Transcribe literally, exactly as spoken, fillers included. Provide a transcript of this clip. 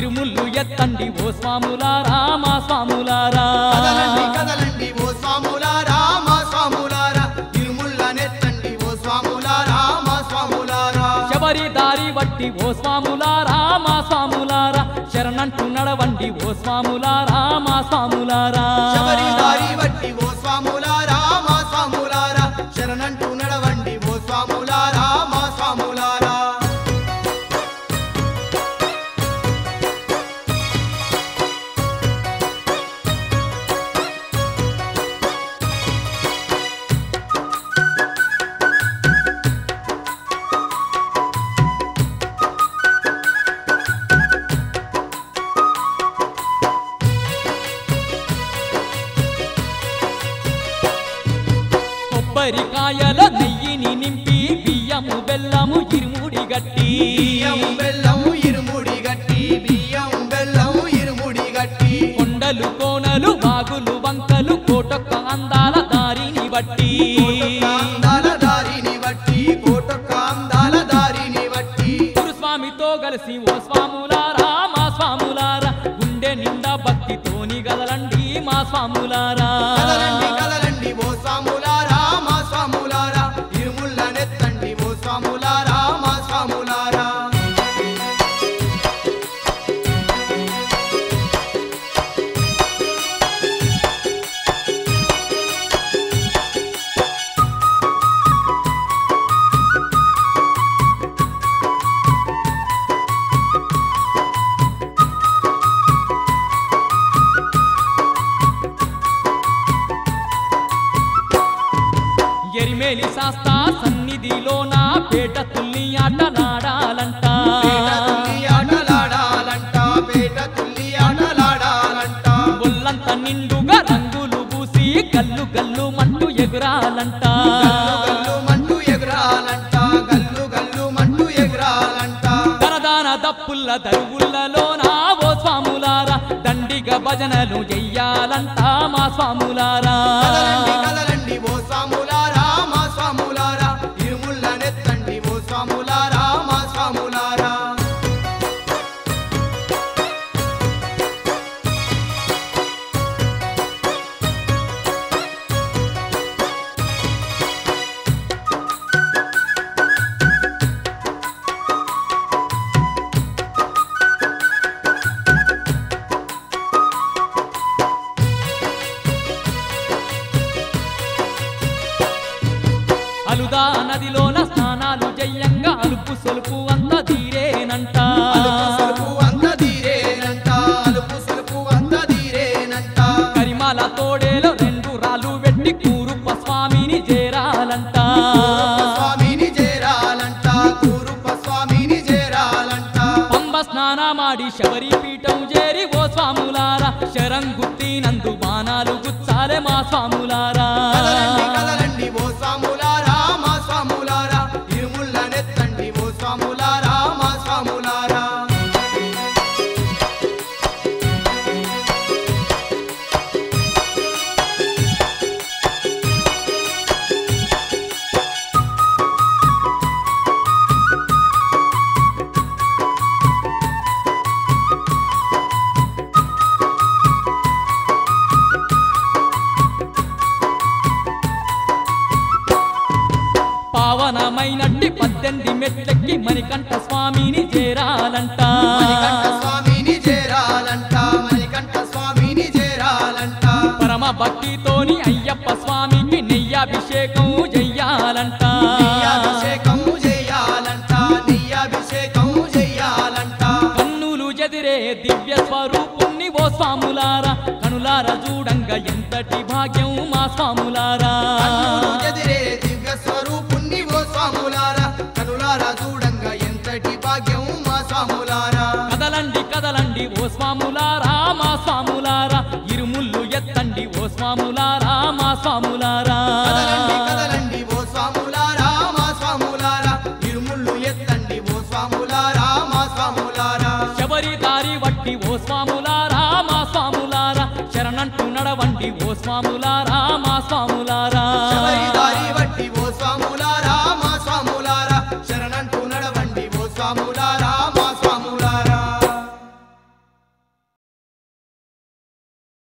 ఇరుముళ్ళు ఎత్తండి ఓ స్వాములారా మా స్వాములారా కదలండి కదలండి ఓ స్వాములారా మా స్వాములారా ఇరుముళ్ళనెత్తండి ఓ స్వాములారా మా స్వాములారా శబరి దారి వట్టి ఓ స్వాములారా మా స్వాములారా శరణంటూ నడవండి ఓ స్వాములారా మా స్వాములారా శబరి దారి వట్టి ఓ స్వాములారా మా స్వాములారా శరణంటూ నడవండి ఓ స్వాములారా మా స్వాములారా కొబ్బరికాయల నెయ్యిని నింపి బియ్యము బెల్లము ఇరుముడి గట్టి బియ్యం బెల్లం ఇరుముడి గట్టి బియ్యం బెల్లం ఇరుముడి గట్టి కొండలు కోనలు వాగులు వంకలు కోటొక్క అందాల దారిని బట్టి అందాల దారిని బట్టి కోటొక్క అందాల దారిని బట్టి గురుస్వామితో కలిసి ఓ స్వాములారా మా స్వాములారా గుండె నిండా భక్తితోని గదలండి మా స్వాములారా కదలండి కదలండి ఓ స్వాములారా మా స్వాములారా ఇరుముళ్ళనెత్తండి ఓ స్వాములారా మా స్వాములారా ఎరిమేలి శాస్తా సన్నిధిలోన పేట తుల్లి ఆటలాడాలంట పేట తుల్లి ఆటలాడాలంట పేట తుల్లి ఆటలాడాలంట ఒళ్ళంత నిండుగా రంగులు పూసి గల్లు గల్లు మంటూ ఎగురాలంట గల్లు గల్లు మంటూ ఎగురాలంట గల్లు గల్లు మంటూ ఎగురాలంట దరదాన దప్పుల్ల దరువుల్లలోన ఓ స్వాములారా దండిగా భజనలు చెయ్యాలంట మా స్వాములారా కదలండి కదలండి ఓ స్వాములారా మా స్వాములారా ఇరుముళ్ళనెత్తండి ఓ స్వాములారా మా స్వాములారా అలుదా నదిలోన స్నానాలు జయ్యంగా అలుపు సొలుపు అంత తీరేనంట అలుపు సులుపు అంత తీరేనంట అలుపు సులుపు అంత తీరేనంట కరిమాల తోడేలో రెండు రాళ్ళు పెట్టి కూరుప్ప స్వామిని చేరాలంట కూరుప్ప స్వామిని చేరాలంట కూరుప్ప స్వామిని చేరాలంట పంబ స్నానమాడి శబరి పీఠం చేరి ఓ స్వాములారా శరం గుత్తినందు బాణాలు గుచ్చాలే మా స్వాములారా కదలండి కదలండి ఓ స్వాములారా మా స్వాములారా ఇరుముళ్ళనెత్తండి ఓ స్వాములారా మా స్వాములారా పావనమైనట్టి పద్దెనిమిది మెట్లెక్కి మణికంఠ స్వామిని చేరాలంట మణికంఠ స్వామిని చేరాలంట మణికంఠ స్వామిని చేరాలంట పరమ భక్తితోని అయ్యప్ప స్వామికి నెయ్యాభిషేకం చెయ్యాలంట నెయ్యాభిషేకం చేయాలంట నెయ్యాభిషేకం చేయాలంట కన్నులు ఎదిరే దివ్య స్వరూపుణ్ణి ఓ స్వాములారా కనులార చూడంగా ఎంతటి భాగ్యం మా స్వాములారా కన్నులు ఎదిరే దివ్య స్వరూపుణ్ణి ఓ స్వాములారా కనులారా చూడంగా ఎంతటి భాగ్యం మా స్వాములారా కదలండి కదలండి ఓ స్వాములారా మా స్వాములారా ఇరుముళ్ళు ఎత్తండి ఓ స్వాములారా మా స్వాములారా కదలండి కదలండి ఓ స్వాములారా మా స్వాములారా ఇరుముళ్ళు ఎత్తండి ఓ స్వాములారా మా స్వాములారా శబరి దారి వట్టి ఓ స్వాములారా మా స్వాములారా శరణంటూ నడవండి ఓ స్వాములారా మా స్వాములారా శబరి